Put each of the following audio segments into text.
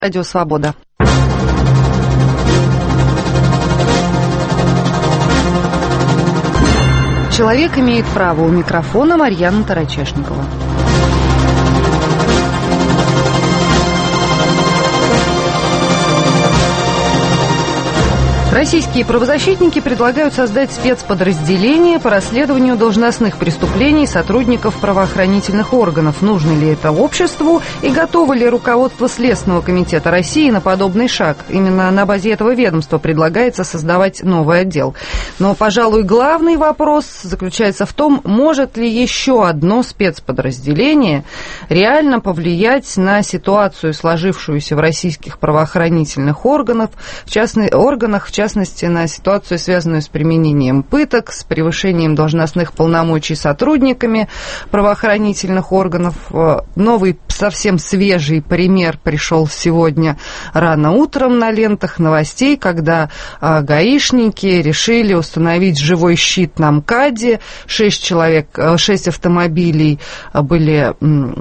Радио Свобода. Человек имеет право. У микрофона Марьяна Тарачешникова. Российские правозащитники предлагают создать спецподразделение по расследованию должностных преступлений сотрудников правоохранительных органов. Нужно ли это обществу и готово ли руководство Следственного комитета России на подобный шаг? Именно на базе этого ведомства предлагается создавать новый отдел. Но, пожалуй, главный вопрос заключается в том, может ли еще одно спецподразделение реально повлиять на ситуацию, сложившуюся в российских правоохранительных органах, в частности, на ситуацию, связанную с применением пыток, с превышением должностных полномочий сотрудниками правоохранительных органов. Новый, совсем свежий пример пришел сегодня рано утром на лентах новостей, когда гаишники решили установить живой щит на МКАДе. 6 автомобилей были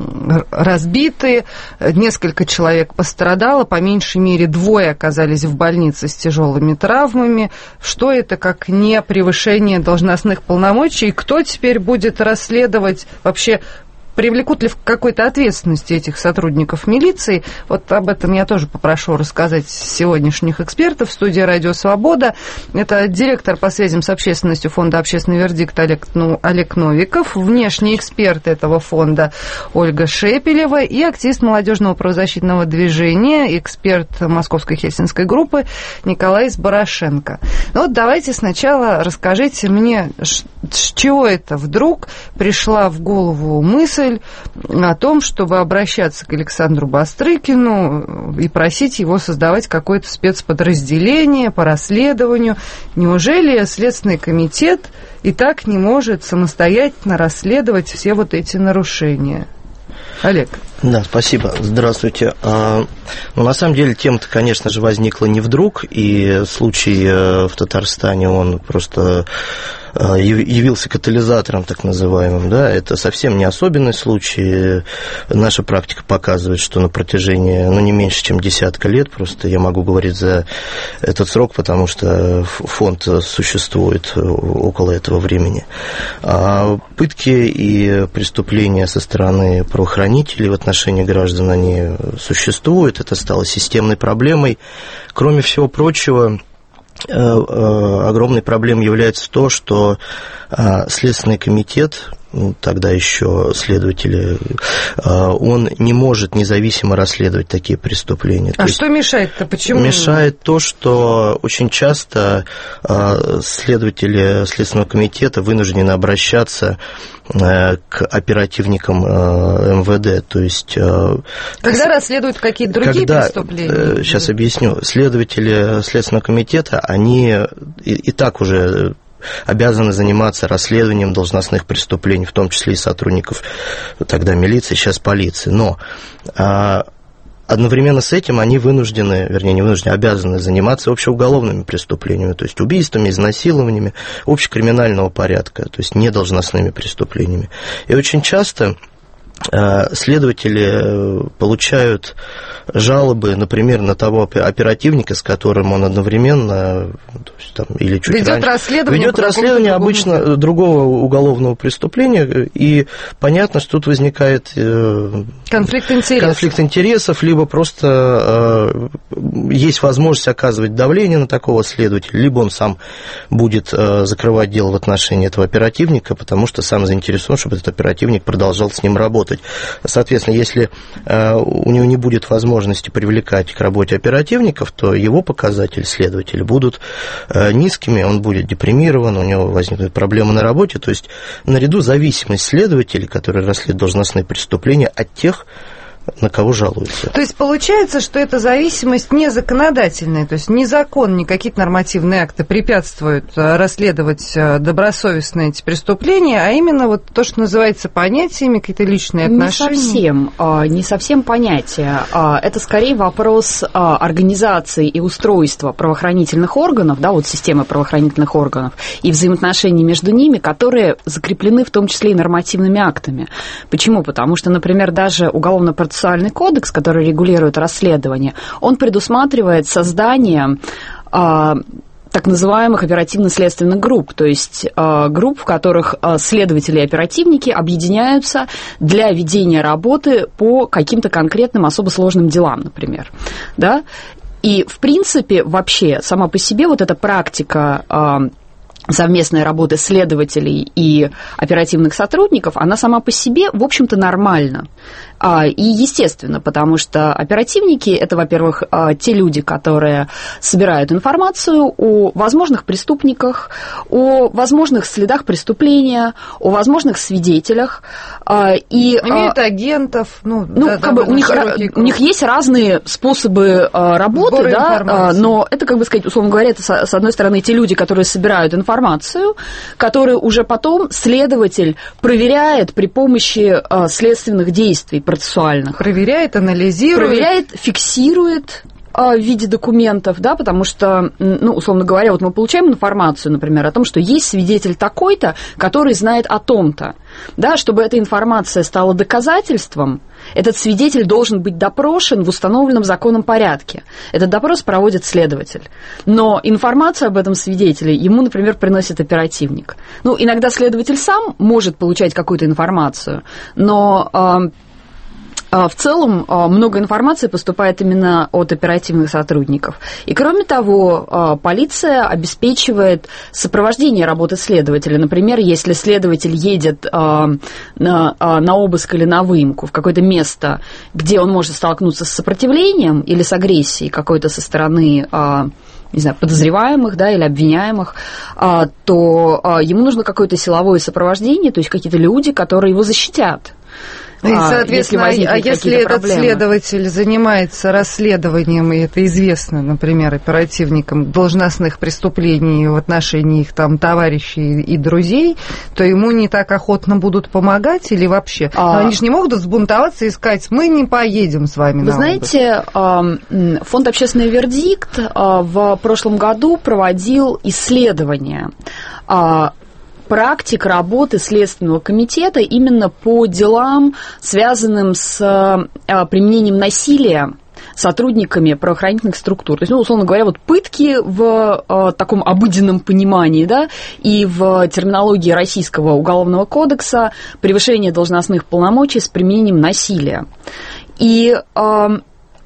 разбиты, несколько человек пострадало, по меньшей мере 2 оказались в больнице с тяжелыми травмами. Что это, как не превышение должностных полномочий? И кто теперь будет расследовать вообще? Привлекут ли в какой-то ответственности этих сотрудников милиции? Вот об этом я тоже попрошу рассказать сегодняшних экспертов в студии «Радио Свобода». Это директор по связям с общественностью фонда «Общественный вердикт» Олег Новиков, внешний эксперт этого фонда Ольга Шепелева и активист молодежного правозащитного движения, эксперт московской хельсинской группы Николай Сборошенко. Ну вот давайте сначала расскажите мне, с чего это вдруг пришла в голову мысль о том, чтобы обращаться к Александру Бастрыкину и просить его создавать какое-то спецподразделение по расследованию. Неужели Следственный комитет и так не может самостоятельно расследовать все вот эти нарушения? Олег. Да, спасибо. Здравствуйте. На самом деле тема-то, конечно же, возникла не вдруг, и случай в Татарстане, он просто явился катализатором, так называемым, да, это совсем не особенный случай. Наша практика показывает, что на протяжении, не меньше, чем 10 лет, просто я могу говорить за этот срок, потому что фонд существует около этого времени. Пытки и преступления со стороны правоохранителей в отношении граждан, они существуют, это стало системной проблемой. Кроме всего прочего, огромной проблемой является то, что Следственный комитет, тогда еще следователи, он не может независимо расследовать такие преступления. А что мешает-то? Почему? Мешает то, что очень часто следователи Следственного комитета вынуждены обращаться к оперативникам МВД, то есть... Когда расследуют какие-то другие преступления? Сейчас объясню. Следователи Следственного комитета, они и так уже обязаны заниматься расследованием должностных преступлений, в том числе и сотрудников тогда милиции, сейчас полиции. Но одновременно с этим они обязаны заниматься общеуголовными преступлениями, то есть убийствами, изнасилованиями, общекриминального порядка, то есть недолжностными преступлениями. И очень часто следователи получают жалобы, например, на того оперативника, с которым он одновременно или чуть ведет расследование обычно другого уголовного преступления, и понятно, что тут возникает конфликт интересов, либо просто есть возможность оказывать давление на такого следователя, либо он сам будет закрывать дело в отношении этого оперативника, потому что сам заинтересован, чтобы этот оперативник продолжал с ним работать. Соответственно, если у него не будет возможности привлекать к работе оперативников, то его показатели следователя будут низкими, он будет депримирован, у него возникнут проблемы на работе. То есть наряду зависимость следователей, которые расследуют должностные преступления, от тех, на кого жалуются. То есть получается, что эта зависимость не законодательная, то есть ни закон, ни какие-то нормативные акты препятствуют расследовать добросовестно эти преступления, а именно вот то, что называется понятиями, какие-то личные отношения. Не совсем понятие. Это скорее вопрос организации и устройства правоохранительных органов, да, вот системы правоохранительных органов и взаимоотношений между ними, которые закреплены в том числе и нормативными актами. Почему? Потому что, например, даже уголовно-процессуальный Уголовно-процессуальный кодекс, который регулирует расследование, он предусматривает создание так называемых оперативно-следственных групп, то есть групп, в которых следователи и оперативники объединяются для ведения работы по каким-то конкретным особо сложным делам, например. Да? И, в принципе, вообще, сама по себе вот эта практика совместной работы следователей и оперативных сотрудников, она сама по себе, в общем-то, нормальна. И естественно, потому что оперативники – это, во-первых, те люди, которые собирают информацию о возможных преступниках, о возможных следах преступления, о возможных свидетелях. Имеют агентов. У них есть разные способы работы, да, но это, как бы сказать, условно говоря, это, с одной стороны, те люди, которые собирают информацию, которые уже потом следователь проверяет при помощи следственных действий процессуальных. Проверяет, анализирует. Проверяет, фиксирует в виде документов, да, потому что, условно говоря, вот мы получаем информацию, например, о том, что есть свидетель такой-то, который знает о том-то. Да, чтобы эта информация стала доказательством, этот свидетель должен быть допрошен в установленном законом порядке. Этот допрос проводит следователь. Но информацию об этом свидетеле ему, например, приносит оперативник. Иногда следователь сам может получать какую-то информацию, но в целом много информации поступает именно от оперативных сотрудников. И кроме того, полиция обеспечивает сопровождение работы следователя. Например, если следователь едет на обыск или на выемку в какое-то место, где он может столкнуться с сопротивлением или с агрессией какой-то со стороны подозреваемых, да, или обвиняемых, то ему нужно какое-то силовое сопровождение, то есть какие-то люди, которые его защитят. И, соответственно, если этот следователь занимается расследованием, и это известно, например, оперативникам должностных преступлений в отношении их там товарищей и друзей, то ему не так охотно будут помогать или вообще? Они же не могут взбунтоваться и сказать, мы не поедем с вами на обыск. Вы знаете, фонд «Общественный вердикт» в прошлом году проводил исследование практик работы Следственного комитета именно по делам, связанным с применением насилия сотрудниками правоохранительных структур. То есть, условно говоря, вот пытки в таком обыденном понимании, да, и в терминологии Российского уголовного кодекса превышение должностных полномочий с применением насилия. И в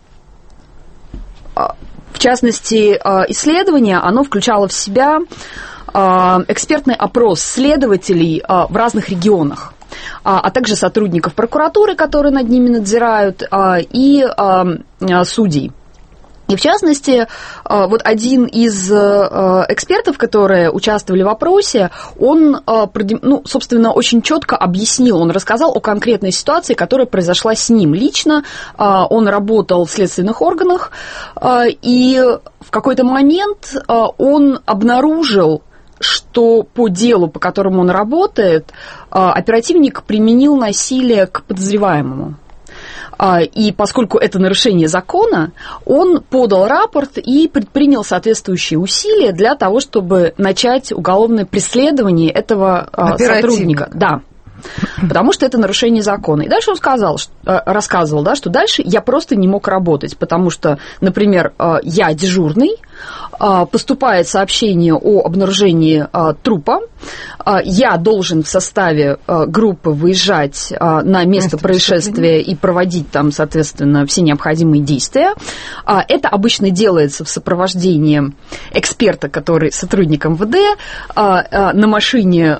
частности, исследование, оно включало в себя экспертный опрос следователей в разных регионах, а также сотрудников прокуратуры, которые над ними надзирают, и судей. И в частности, вот один из экспертов, которые участвовали в опросе, он, собственно, очень четко объяснил, он рассказал о конкретной ситуации, которая произошла с ним лично. Он работал в следственных органах, и в какой-то момент он обнаружил, что по делу, по которому он работает, оперативник применил насилие к подозреваемому. И поскольку это нарушение закона, он подал рапорт и предпринял соответствующие усилия для того, чтобы начать уголовное преследование этого сотрудника. Да. Потому что это нарушение закона. И дальше он рассказывал, да, что дальше я просто не мог работать, потому что, например, я дежурный, поступает сообщение о обнаружении трупа, я должен в составе группы выезжать на место происшествия и проводить там, соответственно, все необходимые действия. Это обычно делается в сопровождении эксперта, который сотрудник МВД, на машине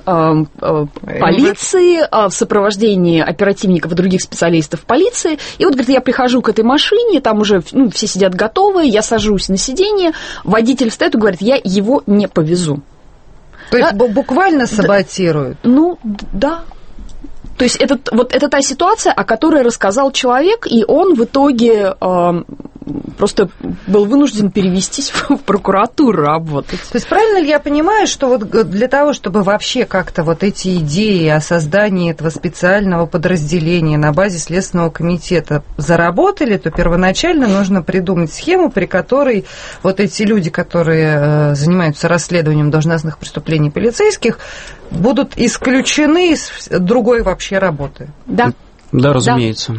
полиции, в сопровождении оперативников и других специалистов полиции. И вот, говорит, я прихожу к этой машине, там уже все сидят готовые, я сажусь на сиденье, водитель встает и говорит, я его не повезу. То есть буквально саботируют? Да. То есть это та ситуация, о которой рассказал человек, и он в итоге просто был вынужден перевестись в прокуратуру работать. То есть правильно ли я понимаю, что вот для того, чтобы вообще как-то вот эти идеи о создании этого специального подразделения на базе Следственного комитета заработали, то первоначально нужно придумать схему, при которой вот эти люди, которые занимаются расследованием должностных преступлений полицейских, будут исключены из другой вообще работы? Да. Да, разумеется.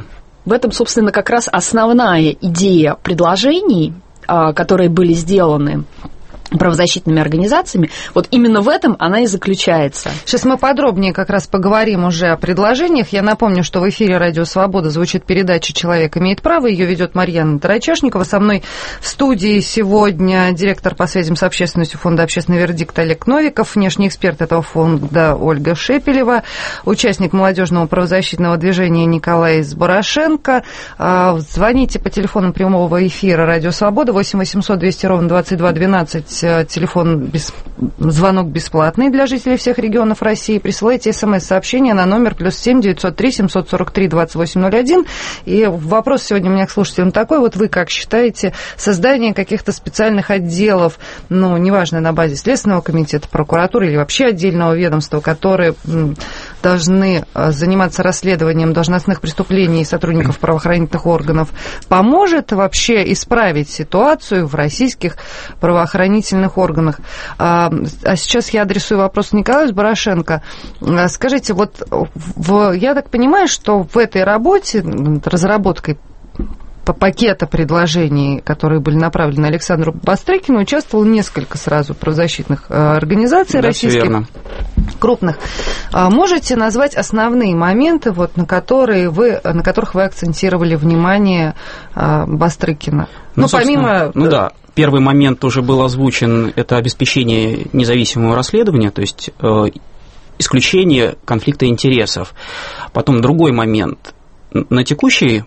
В этом, собственно, как раз основная идея предложений, которые были сделаны правозащитными организациями, вот именно в этом она и заключается. Сейчас мы подробнее как раз поговорим уже о предложениях. Я напомню, что в эфире «Радио Свобода» звучит передача «Человек имеет право». Ее ведет Марьяна Тарачешникова. Со мной в студии сегодня директор по связям с общественностью Фонда «Общественный вердикт» Олег Новиков, внешний эксперт этого фонда Ольга Шепелева, участник молодежного правозащитного движения Николай Зборошенко. Звоните по телефону прямого эфира «Радио Свобода» 8 800 200 ровно 22 12. Телефон, звонок бесплатный для жителей всех регионов России. Присылайте смс-сообщение на номер +7 903 743 2801. И вопрос сегодня у меня к слушателям такой. Вот вы как считаете, создание каких-то специальных отделов, ну, неважно, на базе Следственного комитета, прокуратуры или вообще отдельного ведомства, которые должны заниматься расследованием должностных преступлений сотрудников правоохранительных органов, поможет вообще исправить ситуацию в российских правоохранительных органах? А сейчас я адресую вопрос Николаю Зборошенко. Скажите, вот я так понимаю, что в этой работе, разработкой по пакета предложений, которые были направлены Александру Бастрыкину, участвовало несколько сразу правозащитных организаций российских, крупных. Можете назвать основные моменты, вот, на которых вы акцентировали внимание Бастрыкина? Ну, помимо... да. Первый момент уже был озвучен, это обеспечение независимого расследования, то есть исключение конфликта интересов. Потом другой момент. В текущий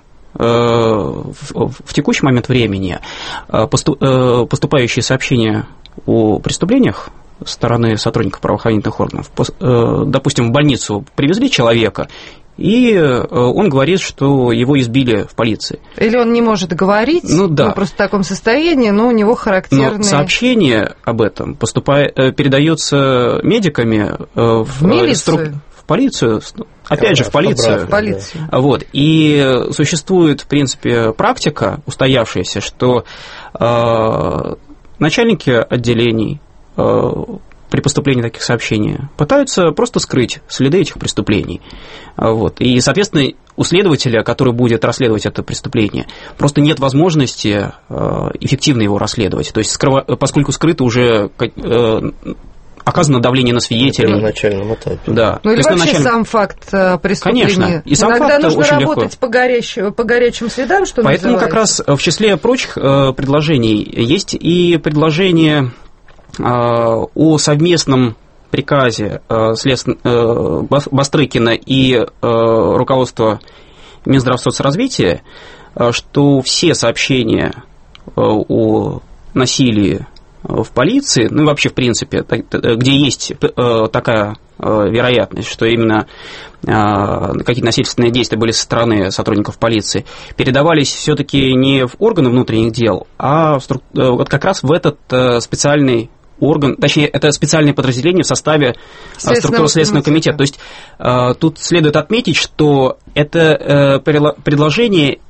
момент времени поступающие сообщения о преступлениях со стороны сотрудников правоохранительных органов, допустим, в больницу привезли человека, и он говорит, что его избили в полиции. Или он не может говорить, просто в таком состоянии, но у него характерные... Но сообщение об этом передается медиками в милицию? В полицию, опять же, в полицию. Вот. И существует, в принципе, практика устоявшаяся, что начальники отделений при поступлении таких сообщений пытаются просто скрыть следы этих преступлений. Вот. И, соответственно, у следователя, который будет расследовать это преступление, просто нет возможности эффективно его расследовать. То есть, поскольку скрыто уже оказано давление на свидетелей. На начальном этапе. Да. Ну или вообще сам факт преступления. Конечно. И сам иногда факт нужно очень работать легко. по горячим следам, что Поэтому называется. как раз в числе прочих предложений есть и предложение о совместном приказе Бастрыкина и руководства Минздравсоцразвития, что все сообщения о насилии в полиции, ну и вообще в принципе, где есть такая вероятность, что именно какие-то насильственные действия были со стороны сотрудников полиции, передавались все-таки не в органы внутренних дел, а вот как раз в этот специальный орган, точнее, это специальное подразделение в составе структуры Следственного комитета. То есть тут следует отметить, что это предложение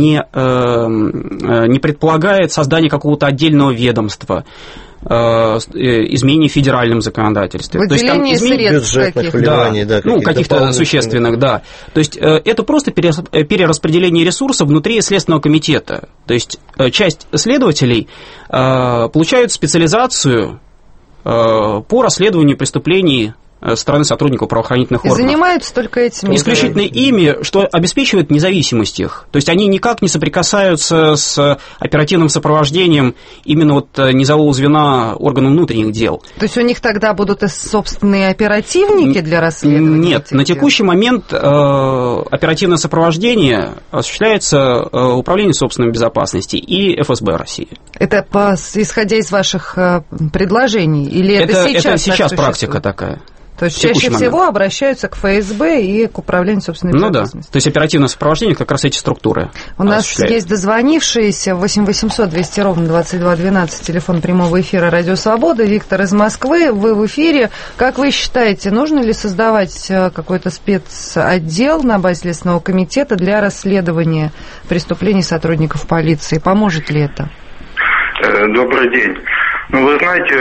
не предполагает создание какого-то отдельного ведомства, изменений в федеральном законодательстве. Выделение средств каких-то, каких-то существенных, да. То есть это просто перераспределение ресурсов внутри Следственного комитета. То есть часть следователей получают специализацию по расследованию преступлений со стороны сотрудников правоохранительных органов. И занимаются только этими. Исключительно ими, что обеспечивает независимость их. То есть они никак не соприкасаются с оперативным сопровождением именно вот низового звена органов внутренних дел. То есть у них тогда будут и собственные оперативники для расследования? Нет, на текущий момент оперативное сопровождение осуществляется Управлением собственной безопасности и ФСБ России. Это исходя из ваших предложений? Или это сейчас практика такая? То есть чаще всего обращаются к ФСБ и к Управлению собственной безопасности. Ну да, то есть оперативное сопровождение как раз эти структуры. У нас есть дозвонившиеся 8 800 200 ровно 22 12, телефон прямого эфира «Радио Свобода». Виктор из Москвы, вы в эфире. Как вы считаете, нужно ли создавать какой-то спецотдел на базе Следственного комитета для расследования преступлений сотрудников полиции? Поможет ли это? Добрый день. Ну, вы знаете,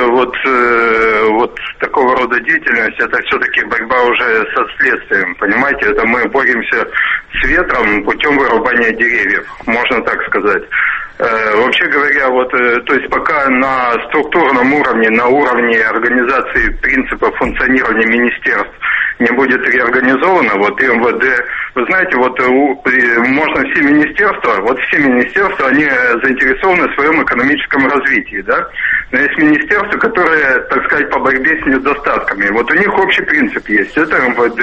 вот такого рода деятельность, это все-таки борьба уже со следствием, понимаете? Это мы боремся с ветром путем вырубания деревьев, можно так сказать. Вообще говоря, то есть пока на структурном уровне, на уровне организации принципов функционирования министерств не будет реорганизовано, и МВД, вы знаете, можно все министерства, они заинтересованы в своем экономическом развитии, да? Но есть министерства, которые, так сказать, по борьбе с недостатками. У них общий принцип есть. Это МВД,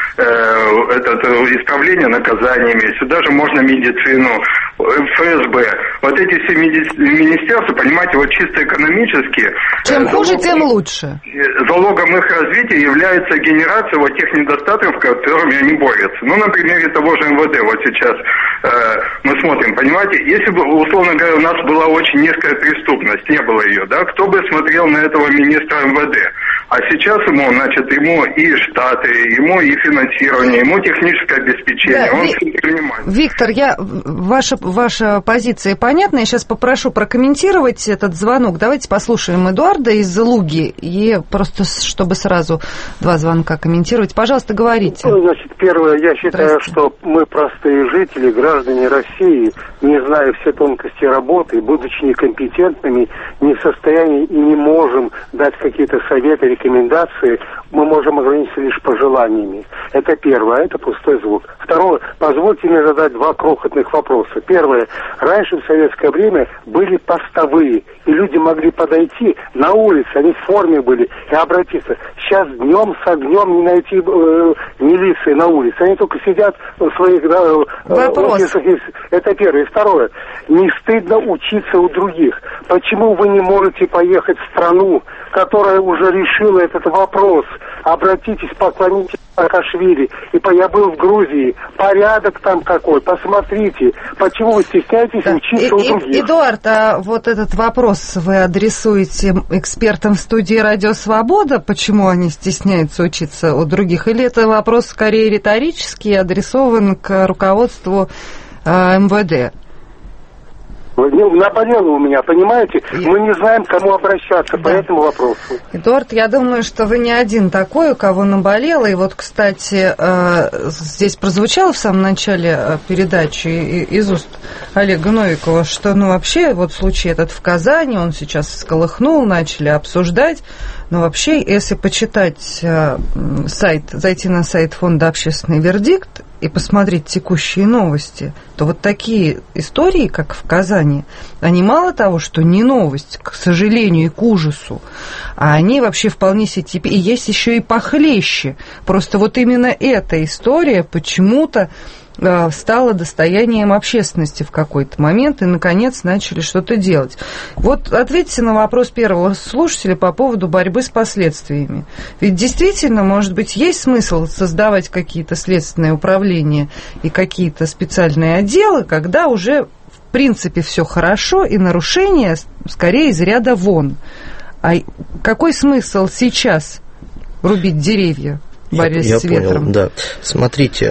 исправление наказаниями, сюда же можно медицину, ФСБ. Эти все министерства, понимаете, чисто экономически... Чем хуже, тем лучше. Залогом их развития является генерация тех недостатков, с которыми они борются. На примере того же МВД сейчас мы смотрим, понимаете, если бы, условно говоря, у нас была очень низкая преступность, не было ее, да, кто бы смотрел на этого министра МВД? А сейчас ему и штаты, ему и финансирование, ему техническое обеспечение, он все принимает. Виктор, ваша позиция понятна, я сейчас попрошу прокомментировать этот звонок. Давайте послушаем Эдуарда из Луги, и просто чтобы сразу два звонка комментировать. Пожалуйста, говорите. Значит, первое, я считаю, что мы простые жители, граждане России, не зная все тонкости работы, будучи некомпетентными, не в состоянии и не можем дать какие-то советы, рекомендации, мы можем ограничиться лишь пожеланиями. Это первое, это пустой звук. Второе, позвольте мне задать два крохотных вопроса. Первое, раньше в советское время были постовые, и люди могли подойти на улице, они в форме были, и обратиться. Сейчас днем с огнем не найти милиции на улице, они только сидят в своих офисах. Это первое. И второе, не стыдно учиться у других. Почему вы не можете поехать в страну, которая уже решила этот вопрос? Обратитесь, поклонитесь Саакашвили. Я был в Грузии. Порядок там какой. Посмотрите. Почему вы стесняетесь учиться у других? Эдуард, а этот вопрос вы адресуете экспертам в студии «Радио Свобода»? Почему они стесняются учиться у других? Или это вопрос скорее риторический, адресован к руководству МВД? Наболело у меня, понимаете? Мы не знаем, к кому обращаться по этому вопросу. Эдуард, я думаю, что вы не один такой, у кого наболело. И кстати, здесь прозвучало в самом начале передачи из уст Олега Новикова, что, вообще, случай этот в Казани, он сейчас всколыхнул, начали обсуждать. Но вообще, если почитать зайти на сайт фонда «Общественный вердикт» и посмотреть текущие новости, то такие истории, как в Казани, они мало того, что не новость, к сожалению, и к ужасу, а они вообще вполне себе... И есть еще и похлеще. Просто именно эта история почему-то стало достоянием общественности в какой-то момент, и, наконец, начали что-то делать. Ответьте на вопрос первого слушателя по поводу борьбы с последствиями. Ведь действительно, может быть, есть смысл создавать какие-то следственные управления и какие-то специальные отделы, когда уже, в принципе, все хорошо, и нарушения скорее из ряда вон. А какой смысл сейчас рубить деревья, борясь с ветром? Понял, да. Смотрите,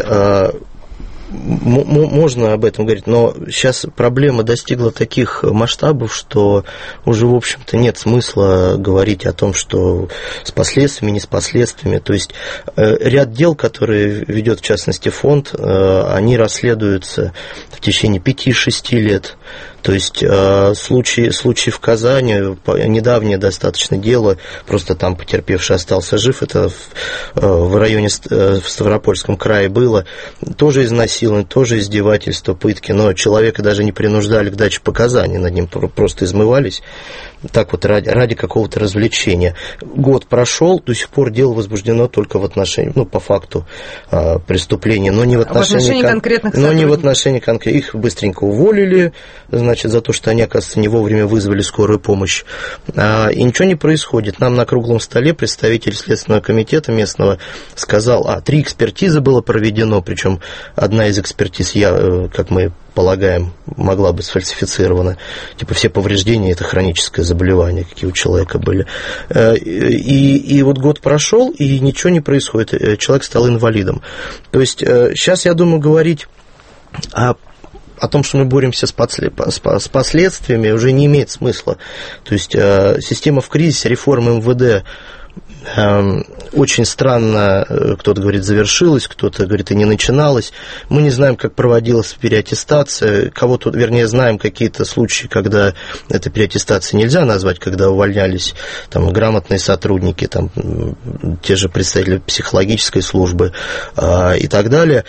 можно об этом говорить, но сейчас проблема достигла таких масштабов, что уже, в общем-то, нет смысла говорить о том, что с последствиями, не с последствиями. То есть ряд дел, которые ведет, в частности, фонд, они расследуются в течение 5-6 лет. То есть случай в Казани, недавнее достаточно дело, просто там потерпевший остался жив, это в районе, в Ставропольском крае было, тоже изнасилование, тоже издевательство, пытки, но человека даже не принуждали к даче показаний, над ним просто измывались, так ради какого-то развлечения. Год прошел, до сих пор дело возбуждено только в отношении, по факту преступления, но не в отношении конкретных сотрудников. Но не в отношении конкретных. Их быстренько уволили, за то, что они, оказывается, не вовремя вызвали скорую помощь. И ничего не происходит. Нам на круглом столе представитель Следственного комитета местного сказал, 3 экспертизы было проведено, причем одна из экспертиз, как мы полагаем, могла быть сфальсифицирована. Все повреждения – это хроническое заболевание, какие у человека были. И год прошел, и ничего не происходит. Человек стал инвалидом. То есть сейчас, я думаю, говорить о о том, что мы боремся с последствиями, уже не имеет смысла. То есть система в кризисе, реформа МВД очень странно, кто-то говорит, завершилась, кто-то говорит, и не начиналась. Мы не знаем, как проводилась переаттестация, вернее, знаем какие-то случаи, когда эта переаттестация нельзя назвать, когда увольнялись там грамотные сотрудники, там, те же представители психологической службы и так далее.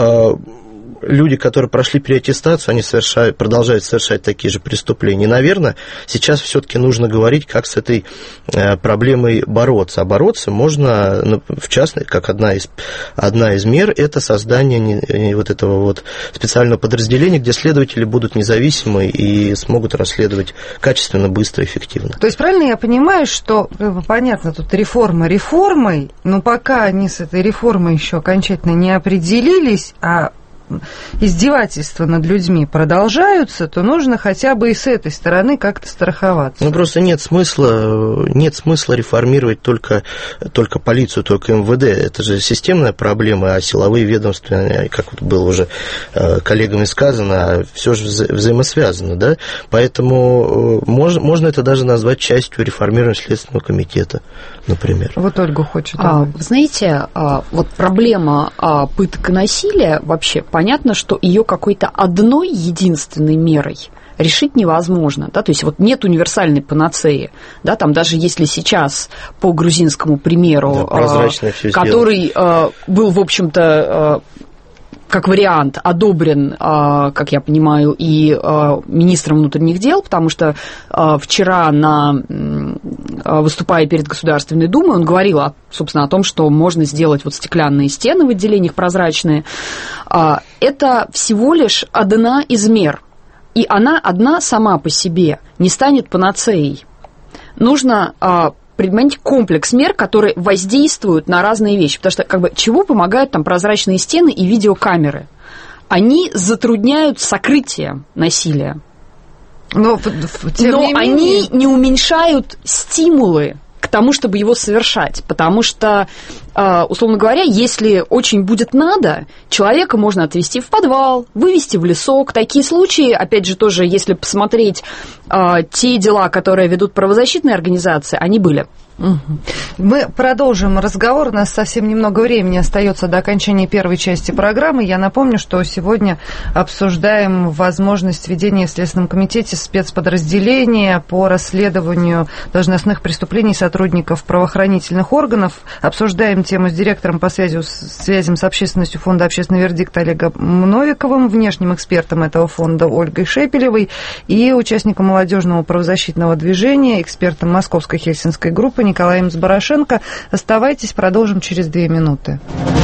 Люди, которые прошли переаттестацию, они продолжают совершать такие же преступления. И, наверное, сейчас все-таки нужно говорить, как с этой проблемой бороться. А бороться можно, в частности, как одна из мер, это создание вот этого вот специального подразделения, где следователи будут независимы и смогут расследовать качественно, быстро, эффективно. То есть правильно я понимаю, что, понятно, тут реформа реформой, но пока они с этой реформой еще окончательно не определились, а издевательства над людьми продолжаются, то нужно хотя бы и с этой стороны как-то страховаться. Ну, просто нет смысла реформировать только полицию, только МВД. Это же системная проблема, а силовые ведомства, как вот было уже коллегами сказано, все же взаимосвязано, да? Поэтому можно это даже назвать частью реформирования Следственного комитета, например. Вот Ольга хочет. Вы знаете, вот проблема пыток и насилия вообще, понятно, что ее какой-то одной единственной мерой решить невозможно, да, то есть вот нет универсальной панацеи, да, там даже если сейчас по грузинскому примеру, который был, в общем-то, как вариант одобрен, как я понимаю, и министром внутренних дел, потому что вчера, выступая перед Государственной Думой, он говорил, собственно, о том, что можно сделать вот стеклянные стены в отделениях прозрачные. Это всего лишь одна из мер, и она одна сама по себе не станет панацеей. Нужно применить комплекс мер, которые воздействуют на разные вещи. Потому что чего помогают там прозрачные стены и видеокамеры? Они затрудняют сокрытие насилия. Но они не уменьшают стимулы к тому, чтобы его совершать. Потому что, условно говоря, если очень будет надо, человека можно отвезти в подвал, вывести в лесок. Такие случаи, опять же, тоже, если посмотреть те дела, которые ведут правозащитные организации, они были. Мы продолжим разговор. У нас совсем немного времени остается до окончания первой части программы. Я напомню, что сегодня обсуждаем возможность введения в Следственном комитете спецподразделения по расследованию должностных преступлений сотрудников правоохранительных органов. Обсуждаем тему с директором по связям с общественностью фонда «Общественный вердикт» Олегом Новиковым, внешним экспертом этого фонда Ольгой Шепелевой и участником молодежного правозащитного движения, экспертом Московской Хельсинской группы Николаем Зборошенко. Оставайтесь, продолжим через 2 минуты.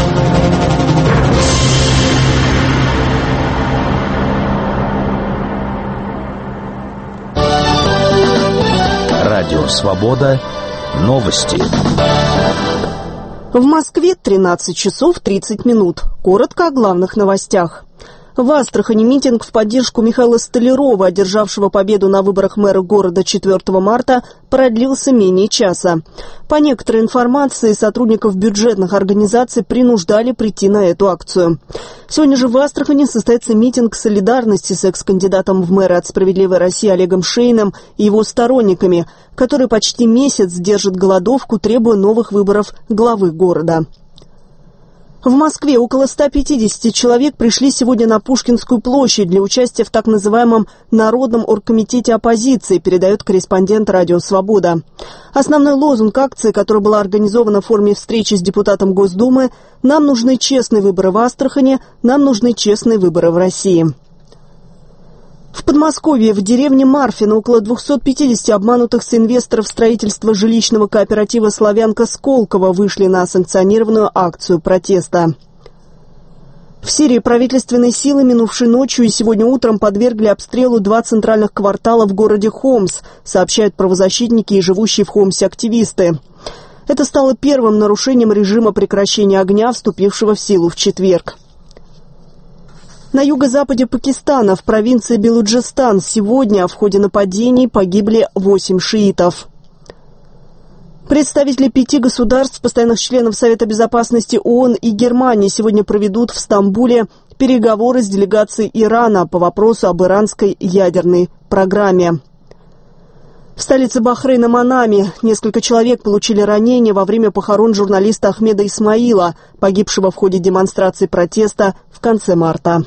Радио «Свобода». Новости. В Москве 13 часов 30 минут. Коротко о главных новостях. В Астрахани митинг в поддержку Михаила Столярова, одержавшего победу на выборах мэра города 4 марта, продлился менее часа. По некоторой информации, сотрудников бюджетных организаций принуждали прийти на эту акцию. Сегодня же в Астрахани состоится митинг солидарности с экс-кандидатом в мэры от «Справедливой России» Олегом Шейным и его сторонниками, который почти месяц держит голодовку, требуя новых выборов главы города. В Москве около 150 человек пришли сегодня на Пушкинскую площадь для участия в так называемом Народном оргкомитете оппозиции, передает корреспондент «Радио Свобода». Основной лозунг акции, которая была организована в форме встречи с депутатом Госдумы: «Нам нужны честные выборы в Астрахани, нам нужны честные выборы в России». В Подмосковье, в деревне Марфино, около 250 обманутых соинвесторов строительства жилищного кооператива «Славянка» Сколково вышли на санкционированную акцию протеста. В Сирии правительственные силы минувшей ночью и сегодня утром подвергли обстрелу 2 центральных квартала в городе Хомс, сообщают правозащитники и живущие в Хомсе активисты. Это стало первым нарушением режима прекращения огня, вступившего в силу в четверг. На юго-западе Пакистана, в провинции Белуджистан, сегодня в ходе нападений погибли 8 шиитов. Представители 5 государств, постоянных членов Совета Безопасности ООН и Германии сегодня проведут в Стамбуле переговоры с делегацией Ирана по вопросу об иранской ядерной программе. В столице Бахрейна Манаме несколько человек получили ранения во время похорон журналиста Ахмеда Исмаила, погибшего в ходе демонстрации протеста в конце марта.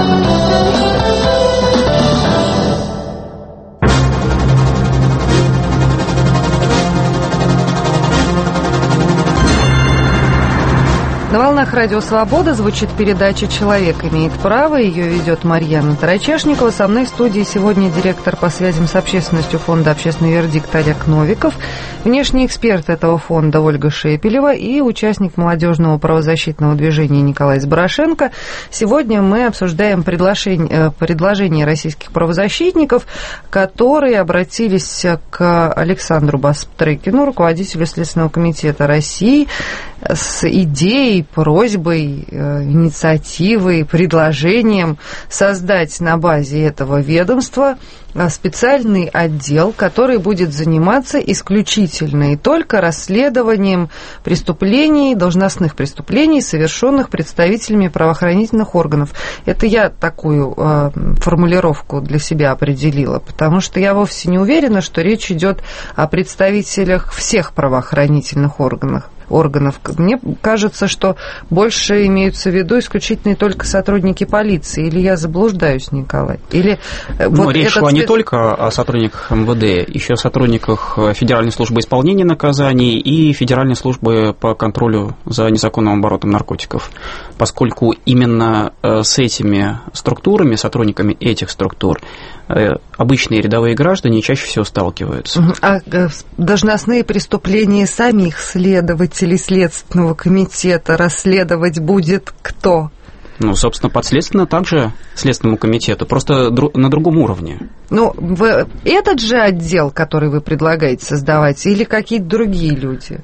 На волнах Радио Свобода звучит передача «Человек имеет право». Ее ведет Марьяна Тарачешникова. Со мной в студии сегодня директор по связям с общественностью фонда «Общественный вердикт» Олег Новиков, внешний эксперт этого фонда Ольга Шепелева и участник молодежного правозащитного движения Николай Сборошенко. Сегодня мы обсуждаем предложения российских правозащитников, которые обратились к Александру Бастрыкину, руководителю Следственного комитета России, с идеей, просьбой, инициативой, предложением создать на базе этого ведомства специальный отдел, который будет заниматься исключительно и только расследованием преступлений, должностных преступлений, совершенных представителями правоохранительных органов. Это я такую формулировку для себя определила, потому что я вовсе не уверена, что речь идет о представителях всех правоохранительных органов. Мне кажется, что больше имеются в виду исключительно только сотрудники полиции. Или я заблуждаюсь, Николай? Или вот речь шла не только о сотрудниках МВД, еще о сотрудниках Федеральной службы исполнения наказаний и Федеральной службы по контролю за незаконным оборотом наркотиков, поскольку именно с этими структурами, сотрудниками этих структур, обычные рядовые граждане чаще всего сталкиваются. А должностные преступления самих следователей Следственного комитета расследовать будет кто? Собственно, подследственно также Следственному комитету, просто на другом уровне. Этот же отдел, который вы предлагаете создавать, или какие-то другие люди?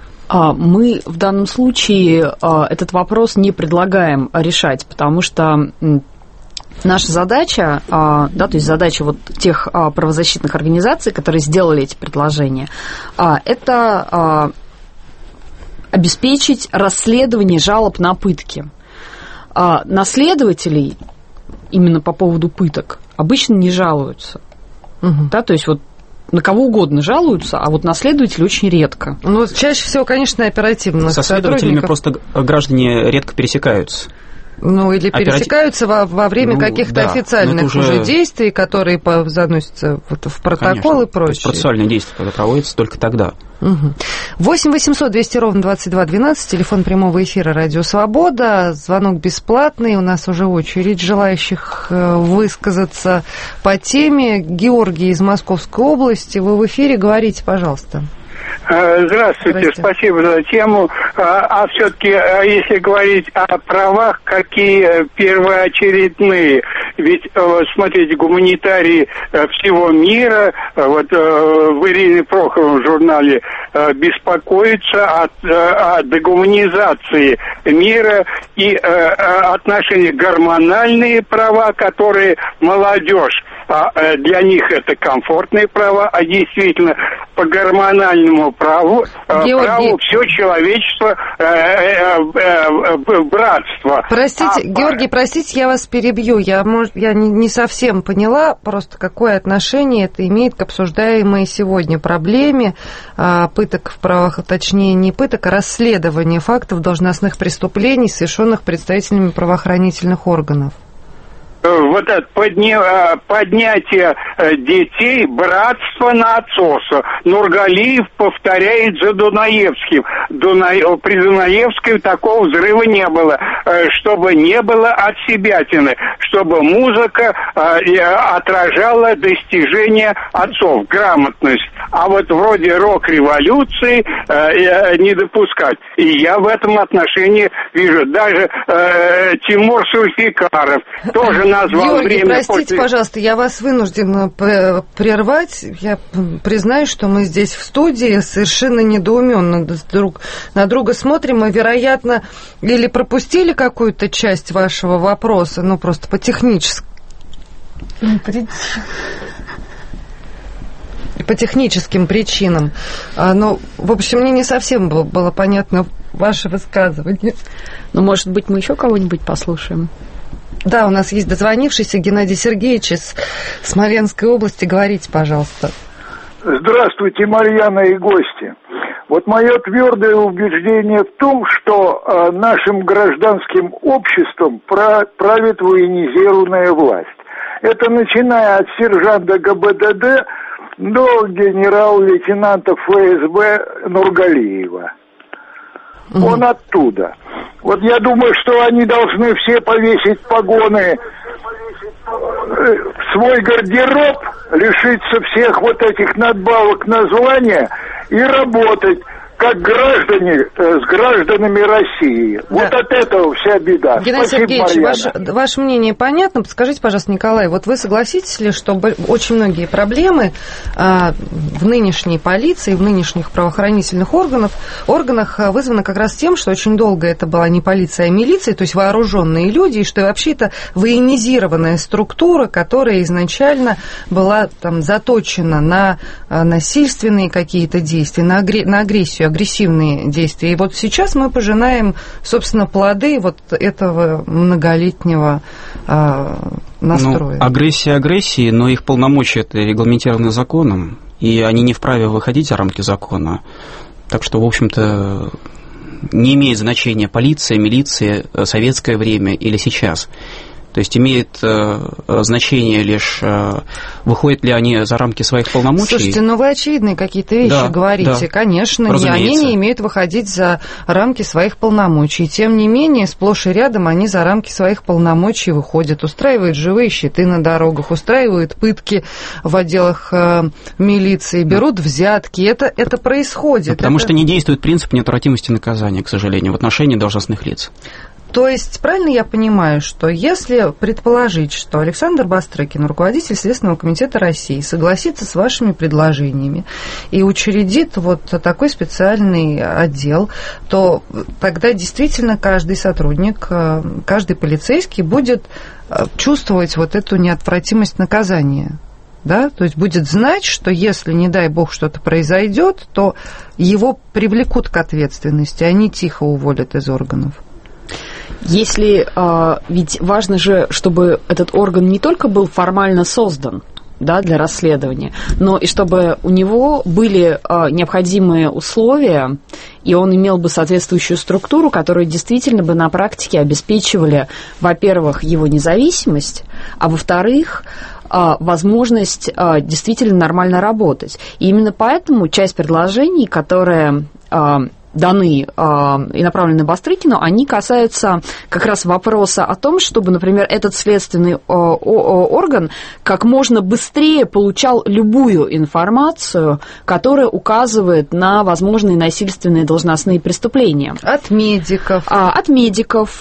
Мы в данном случае этот вопрос не предлагаем решать, потому что наша задача, то есть задача вот тех правозащитных организаций, которые сделали эти предложения, это обеспечить расследование жалоб на пытки. На следователей именно по поводу пыток обычно не жалуются. Да, то есть вот на кого угодно жалуются, а вот на следователей очень редко. Чаще всего, конечно, оперативно. Со следователями просто граждане редко пересекаются. Или пересекаются во время каких-то официальных уже действий, которые заносятся в протокол и прочее. То есть процессуальные действия, когда проводятся, только тогда. 8 800 200 ровно 22 12, телефон прямого эфира «Радио Свобода», звонок бесплатный, у нас уже очередь желающих высказаться по теме. Георгий из Московской области, вы в эфире, говорите, пожалуйста. Здравствуйте, спасибо за тему. Все-таки, если говорить о правах, какие первоочередные? Ведь, смотрите, гуманитарии всего мира, вот в Ирине Прохоровой в журнале беспокоятся о дегуманизации мира и отношения гормональные права, которые молодежь. Для них это комфортные права, а действительно по гормональному праву все человечество братство. Простите, Георгий, простите, я вас перебью. Я не совсем поняла просто, какое отношение это имеет к обсуждаемой сегодня проблеме пыток в правах, точнее не пыток, а расследования фактов должностных преступлений, совершенных представителями правоохранительных органов. Вот это поднятие детей, братство на отцовство. Нургалиев повторяет за Дунаевским. При Дунаевской такого взрыва не было. Чтобы не было отсебятины. Чтобы музыка отражала достижения отцов, грамотность. А вот вроде рок-революции не допускать. И я в этом отношении вижу. Даже Тимур Сульфикаров тоже назвал Георгий, простите, пожалуйста, я вас вынуждена прервать. Я признаюсь, что мы здесь в студии совершенно недоуменно друг на друга смотрим, и, вероятно, или пропустили какую-то часть вашего вопроса, просто по техническому. По техническим причинам. В общем, мне не совсем было понятно ваше высказывание. Может быть, мы еще кого-нибудь послушаем? Да, у нас есть дозвонившийся Геннадий Сергеевич из Смоленской области. Говорите, пожалуйста. Здравствуйте, Марьяна и гости. Вот мое твердое убеждение в том, что нашим гражданским обществом правит военизированная власть. Это начиная от сержанта ГБДД до генерал-лейтенанта ФСБ Нургалиева. Он оттуда. Вот я думаю, что они должны все повесить погоны в свой гардероб, лишиться всех вот этих надбавок на звания и работать как граждане с гражданами России. Да. Вот от этого вся беда. Геннадий Сергеевич, ваше мнение понятно. Подскажите, пожалуйста, Николай, вот вы согласитесь ли, что очень многие проблемы в нынешней полиции, в нынешних правоохранительных органах вызваны как раз тем, что очень долго это была не полиция, а милиция, то есть вооруженные люди, и что вообще это военизированная структура, которая изначально была там заточена на насильственные какие-то действия, на агрессию, агрессивные действия. И вот сейчас мы пожинаем, собственно, плоды вот этого многолетнего настроя. Агрессия агрессии, но их полномочия это регламентированы законом, и они не вправе выходить за рамки закона. Так что, в общем-то, не имеет значения полиция, милиция, советское время или сейчас. То есть имеет значение лишь, выходят ли они за рамки своих полномочий. Слушайте, ну вы очевидные какие-то вещи говорите. Да, конечно, они не имеют выходить за рамки своих полномочий. Тем не менее, сплошь и рядом они за рамки своих полномочий выходят. Устраивают живые щиты на дорогах, устраивают пытки в отделах милиции, берут взятки. Это происходит. Да, потому что не действует принцип неотвратимости наказания, к сожалению, в отношении должностных лиц. То есть, правильно я понимаю, что если предположить, что Александр Бастрыкин, руководитель Следственного комитета России, согласится с вашими предложениями и учредит вот такой специальный отдел, то тогда действительно каждый сотрудник, каждый полицейский будет чувствовать вот эту неотвратимость наказания. Да? То есть будет знать, что если, не дай бог, что-то произойдет, то его привлекут к ответственности, а не тихо уволят из органов. Если, ведь важно же, чтобы этот орган не только был формально создан, да, для расследования, но и чтобы у него были необходимые условия, и он имел бы соответствующую структуру, которая действительно бы на практике обеспечивали, во-первых, его независимость, а во-вторых, возможность действительно нормально работать. И именно поэтому часть предложений, которые даны и направлены Бастрыкину, они касаются как раз вопроса о том, чтобы, например, этот следственный орган как можно быстрее получал любую информацию, которая указывает на возможные насильственные должностные преступления. От медиков. От медиков,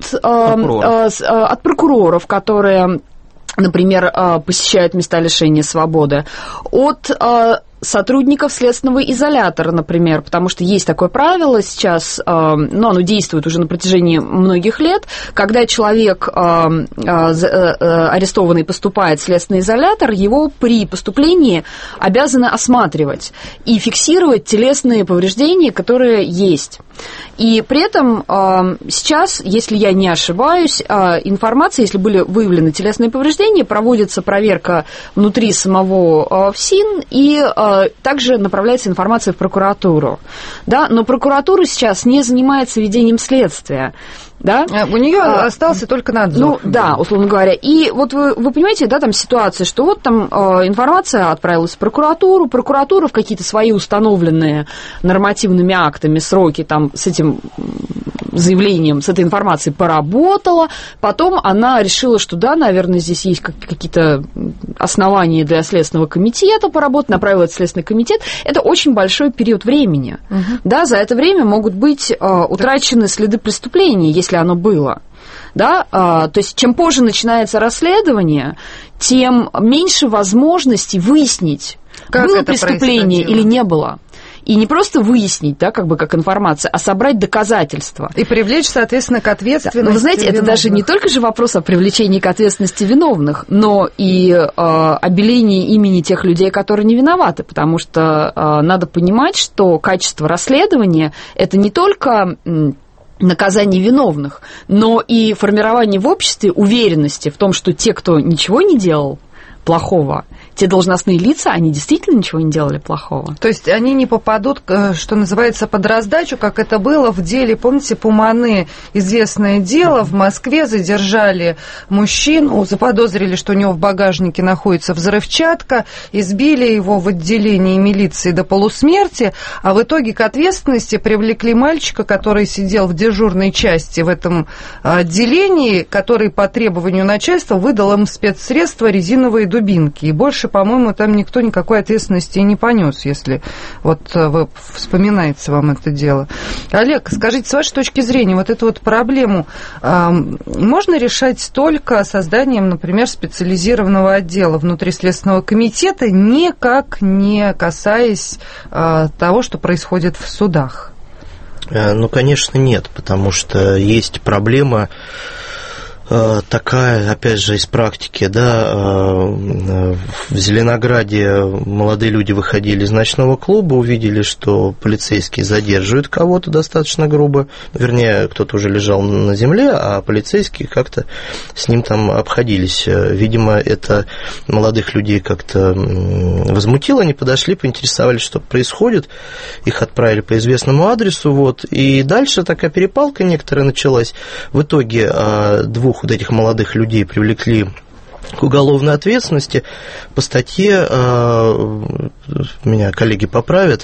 от прокуроров, которые, например, посещают места лишения свободы, от сотрудников следственного изолятора, например, потому что есть такое правило сейчас, но оно действует уже на протяжении многих лет, когда человек арестованный поступает в следственный изолятор, его при поступлении обязаны осматривать и фиксировать телесные повреждения, которые есть. И при этом сейчас, если я не ошибаюсь, информация, если были выявлены телесные повреждения, проводится проверка внутри самого ФСИН, и также направляется информация в прокуратуру. Да? Но прокуратура сейчас не занимается ведением следствия. Да? У нее остался только надзор. Ну, да, условно говоря. И вот вы понимаете, да, там ситуация, что вот там информация отправилась в прокуратуру, прокуратура в какие-то свои установленные нормативными актами сроки там с этим заявлением, с этой информацией поработала, потом она решила, что да, наверное, здесь есть какие-то основания для Следственного комитета поработать, направила это в Следственный комитет. Это очень большой период времени. Да, за это время могут быть утрачены следы преступления, если оно было. Да? То есть, чем позже начинается расследование, тем меньше возможностей выяснить, как было преступление или не было. И не просто выяснить, да, как бы как информация, а собрать доказательства. И привлечь, соответственно, к ответственности. Но вы знаете, виновных. Это даже не только же вопрос о привлечении к ответственности виновных, но и обелении имени тех людей, которые не виноваты. Потому что надо понимать, что качество расследования – это не только наказание виновных, но и формирование в обществе уверенности в том, что те, кто ничего не делал плохого, те должностные лица, они действительно ничего не делали плохого. То есть они не попадут, что называется, под раздачу, как это было в деле, помните, Пуманы, известное дело, в Москве задержали мужчину, заподозрили, что у него в багажнике находится взрывчатка, избили его в отделении милиции до полусмерти, а в итоге к ответственности привлекли мальчика, который сидел в дежурной части в этом отделении, который по требованию начальства выдал им спецсредства резиновые дубинки. И больше, по-моему, там никто никакой ответственности не понес, если вот вспоминается вам это дело. Олег, скажите, с вашей точки зрения, вот эту вот проблему можно решать только созданием, например, специализированного отдела внутри Следственного комитета, никак не касаясь того, что происходит в судах? Ну, конечно, нет, потому что есть проблема такая, опять же, из практики, да, в Зеленограде молодые люди выходили из ночного клуба, увидели, что полицейские задерживают кого-то достаточно грубо, вернее, кто-то уже лежал на земле, а полицейские как-то с ним там обходились. Видимо, это молодых людей как-то возмутило, они подошли, поинтересовались, что происходит, их отправили по известному адресу, вот, и дальше такая перепалка некоторая началась. В итоге двух вот этих молодых людей привлекли к уголовной ответственности по статье, меня коллеги поправят,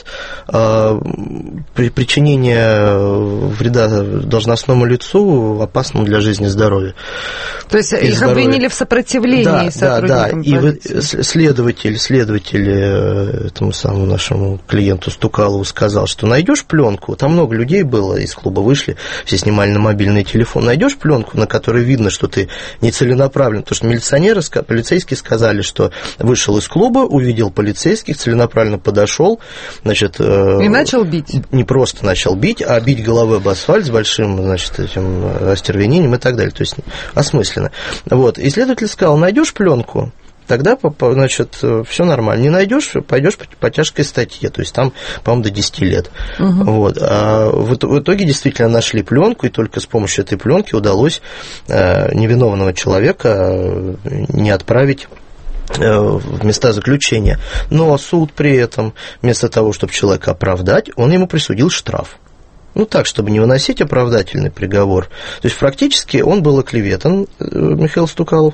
причинение вреда должностному лицу, опасному для жизни и здоровья. То есть их обвинили в сопротивлении сотрудникам полиции. И следователь этому самому нашему клиенту Стукалову сказал, что найдешь пленку, там много людей было, из клуба вышли, все снимали на мобильный телефон, найдешь пленку, на которой видно, что ты нецеленаправлен, потому что полицейские сказали, что вышел из клуба, увидел полицейских, целенаправленно подошел, значит... И начал бить. Не просто начал бить, а бить головой об асфальт с большим, значит, этим остервенением и так далее, то есть осмысленно. Вот, и следователь сказал, найдешь пленку, тогда, значит, все нормально. Не найдешь, пойдешь по тяжкой статье, то есть там, по-моему, до 10 лет. Угу. Вот. А в итоге действительно нашли пленку, и только с помощью этой пленки удалось невиновного человека не отправить в места заключения. Но суд при этом, вместо того, чтобы человека оправдать, он ему присудил штраф. Ну, так, чтобы не выносить оправдательный приговор. То есть, практически он был оклеветан, Михаил Стукалов.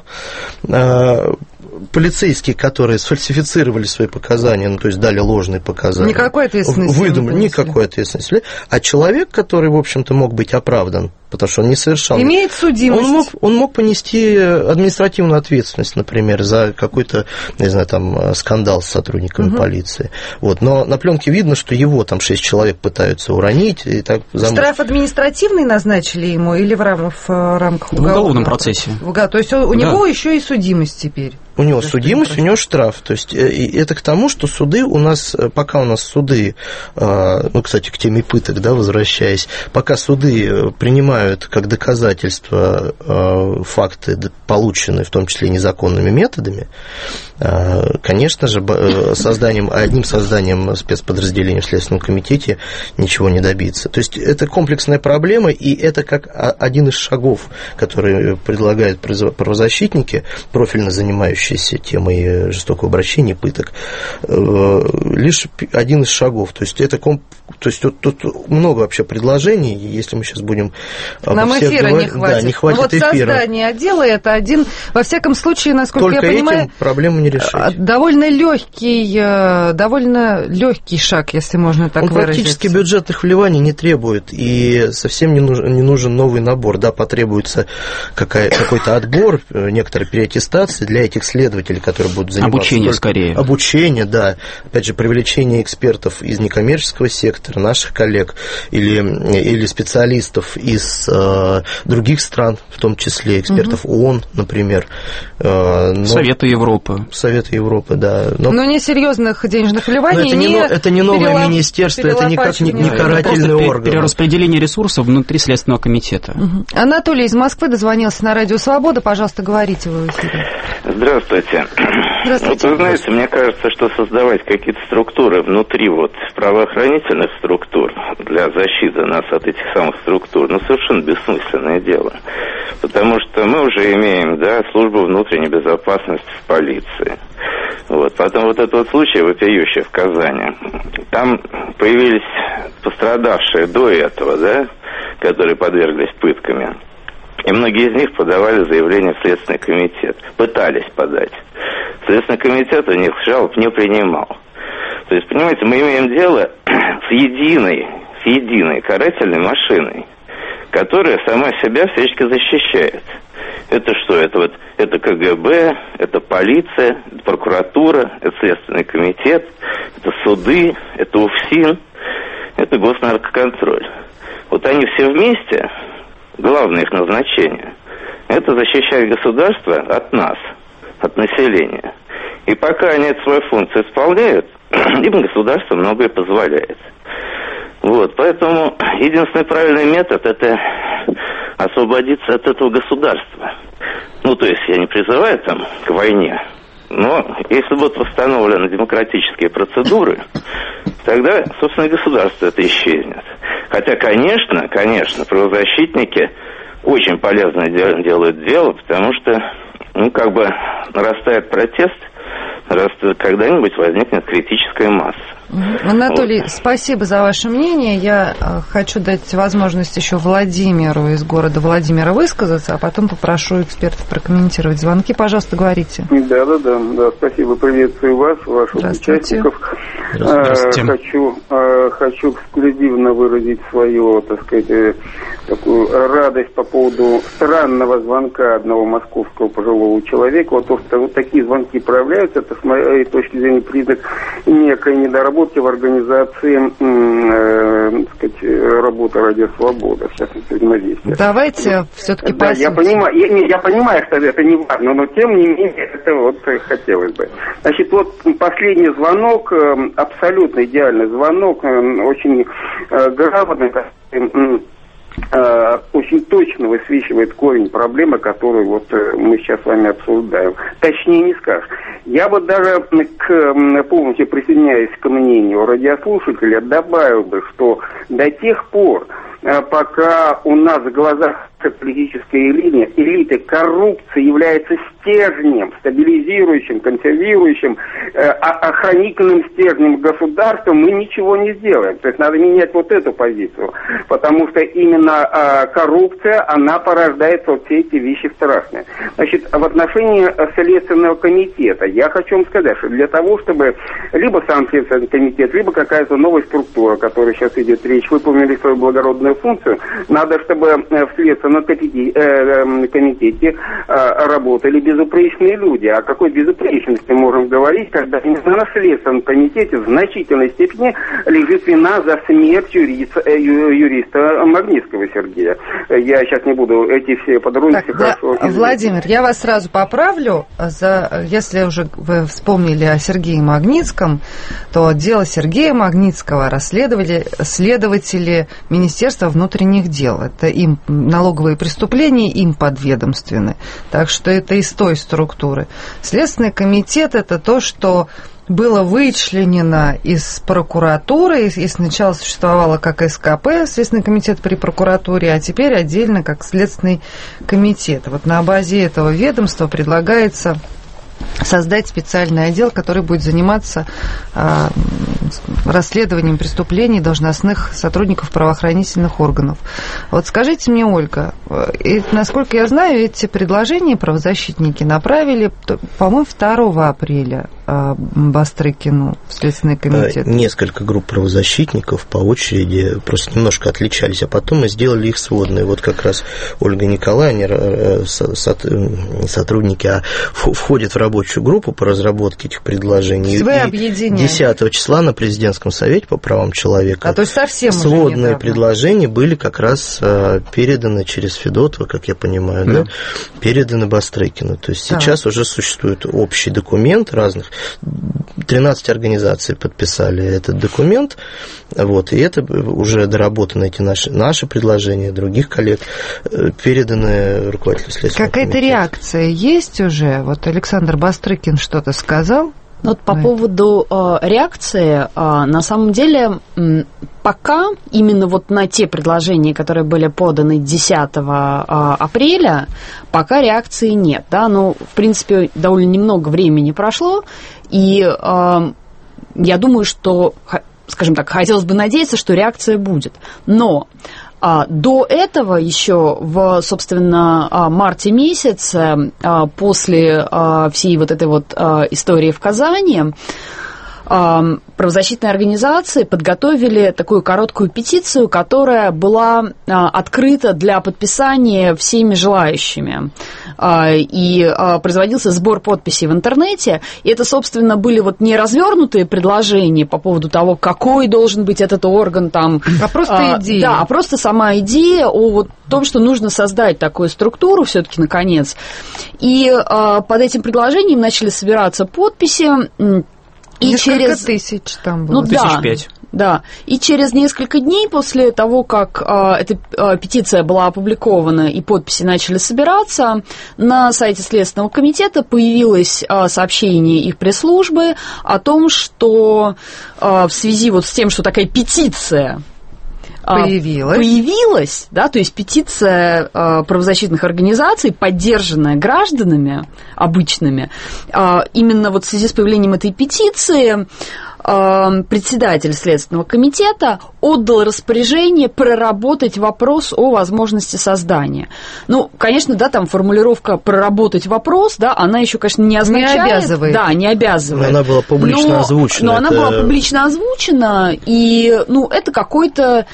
Полицейские, которые сфальсифицировали свои показания, ну, то есть дали ложные показания. Никакой ответственности. Выдумали, никакой ответственности. А человек, который, в общем-то, мог быть оправдан, потому что он не совершал... Имеет судимость. Он мог понести административную ответственность, например, за какой-то, не знаю, там, скандал с сотрудниками полиции. Вот. Но на пленке видно, что его там 6 человек пытаются уронить. И так штраф административный назначили ему или в рамках уголовном процессе? То есть у него еще и судимость теперь. У него судимость, у него штраф. То есть это к тому, что суды у нас, пока у нас суды, ну, кстати, к теме пыток, да, возвращаясь, пока суды принимают как доказательство факты, полученные в том числе незаконными методами, конечно же, одним созданием спецподразделения в Следственном комитете ничего не добиться. То есть это комплексная проблема, и это как один из шагов, который предлагают правозащитники, профильно занимающиеся темой жестокого обращения, пыток, лишь один из шагов. То есть тут много вообще предложений, если мы сейчас будем... Нам эфира не хватит. Да, не хватит вот эфира. Создание отдела – это один, во всяком случае, насколько только я понимаю... этим проблему не решить. Довольно легкий шаг, если можно так выразиться. Он практически бюджетных вливаний не требует, и совсем не нужен новый набор. Да, потребуется какой-то отбор, некоторые переаттестации для этих следователей, которые будут заниматься... Обучение скорее. Обучение, да. Опять же, привлечение экспертов из некоммерческого сектора, наших коллег, или специалистов из из других стран, в том числе экспертов ООН, например. Совета Европы. Совета Европы, да. Но не серьезных денежных вливаний. Это не новое министерство, это никак не карательный орган. Перераспределение ресурсов внутри Следственного комитета. Анатолий из Москвы дозвонился на радио «Свобода». Пожалуйста, говорите вы в эфире. Здравствуйте. Здравствуйте. Вот вы знаете, мне кажется, что создавать какие-то структуры внутри правоохранительных структур для защиты нас от этих самых структур, совершенно бессмысленное дело. Потому что мы уже имеем, службу внутренней безопасности в полиции. Потом этот случай, вопиющий в Казани, там появились пострадавшие до этого, которые подверглись пытками. И многие из них подавали заявление в Следственный комитет. Пытались подать. Следственный комитет у них жалоб не принимал. То есть, понимаете, мы имеем дело с единой карательной машиной, которая сама себя всячески защищает. Это что? Это КГБ, это полиция, это прокуратура, это Следственный комитет, это суды, это УФСИН, это госнаркоконтроль. Они все вместе, главное их назначение, это защищать государство от нас, от населения. И пока они эту свою функцию исполняют, им государство многое позволяет. Поэтому единственный правильный метод – это освободиться от этого государства. То есть я не призываю к войне, но если будут восстановлены демократические процедуры, тогда, собственно, государство это исчезнет. Хотя, конечно, правозащитники очень полезно делают дело, потому что, нарастает протест, когда-нибудь возникнет критическая масса. Анатолий, спасибо за ваше мнение. Я хочу дать возможность еще Владимиру из города Владимира высказаться, а потом попрошу экспертов прокомментировать звонки. Пожалуйста, говорите. Да, спасибо. Приветствую вас, ваших участников. Здравствуйте. Хочу эксклюзивно выразить свою, такую радость по поводу странного звонка одного московского пожилого человека. То, что такие звонки проявляются, это, с моей точки зрения, признак некой недоработки в организации, работы «Радио Свобода», в частности, взаимодействия. Давайте все-таки я понимаю, что это не важно, но тем не менее, это хотелось бы. Последний звонок, абсолютно идеальный звонок, очень грамотный, очень точно высвечивает корень проблемы, которую мы сейчас с вами обсуждаем. Точнее не скажешь. Я даже полностью присоединяюсь к мнению радиослушателя, добавил бы, что до тех пор, пока у нас в глазах политической элиты коррупция является стержнем, стабилизирующим, консервирующим, охранительным стержнем государства, мы ничего не сделаем. То есть надо менять эту позицию, потому что именно коррупция, она порождает все эти вещи страшные. В отношении Следственного комитета я хочу вам сказать, что для того, чтобы либо сам Следственный комитет, либо какая-то новая структура, о которой сейчас идет речь, выполнили свою благородную функцию, надо, чтобы в Следственном комитете работали безупречные люди. О какой безупречности можем говорить, когда именно на Следственном комитете в значительной степени лежит вина за смерть юриста Магнитского Сергея. Я сейчас не буду эти все подробности хорошо... Владимир, я вас сразу поправлю. Если уже вы вспомнили о Сергее Магнитском, то дело Сергея Магнитского расследовали следователи Министерства внутренних дел. Это им налоговые преступления, им подведомственны. Так что это из той структуры. Следственный комитет – это то, что было вычленено из прокуратуры, и сначала существовало как СКП, Следственный комитет при прокуратуре, а теперь отдельно как Следственный комитет. На базе этого ведомства предлагается создать специальный отдел, который будет заниматься расследованием преступлений должностных сотрудников правоохранительных органов. Скажите мне, Ольга, насколько я знаю, эти предложения правозащитники направили, по-моему, 2 апреля Бастрыкину в Следственный комитет? Несколько групп правозащитников по очереди просто немножко отличались, а потом мы сделали их сводные. Вот как раз Ольга Николаевна, сотрудники, входят в рабочую группу по разработке этих предложений. Вы объединяете. 10 числа на президентском совете по правам человека то есть совсем сводные предложения были как раз переданы через Федотова, как я понимаю, да, переданы Бастрыкину. То есть сейчас уже существует общий документ разных. 13 организаций подписали этот документ, вот, и это уже доработаны эти наши предложения, других коллег, переданы руководителю Следственного комитета. Какая-то реакция есть уже? Вот Александр Бастрыкин что-то сказал? Вот по поводу реакции, на самом деле, пока именно вот на те предложения, которые были поданы 10 апреля, пока реакции нет, да, но, в принципе, довольно немного времени прошло, и я думаю, что, скажем так, хотелось бы надеяться, что реакция будет, но до этого еще в, собственно, марте месяце, после всей вот этой вот истории в Казани, правозащитные организации подготовили такую короткую петицию, которая была открыта для подписания всеми желающими. И производился сбор подписей в интернете. И это, собственно, были вот не развернутые предложения по поводу того, какой должен быть этот орган там. А просто идея. Да, а просто сама идея о вот том, что нужно создать такую структуру все-таки наконец. И под этим предложением начали собираться подписи. И несколько тысяч там было. 1005. Да, и через несколько дней после того, как эта петиция была опубликована и подписи начали собираться, на сайте Следственного комитета появилось сообщение их пресс-службы о том, что в связи вот с тем, что такая петиция появилась, да, то есть петиция правозащитных организаций, поддержанная гражданами обычными, именно вот в связи с появлением этой петиции председатель Следственного комитета отдал распоряжение проработать вопрос о возможности создания. Ну, конечно, да, там формулировка «проработать вопрос», да, она еще, конечно, не означает... Не обязывает. Да, не обязывает. Но она была публично озвучена. Но она была публично озвучена, и, ну, это какое-то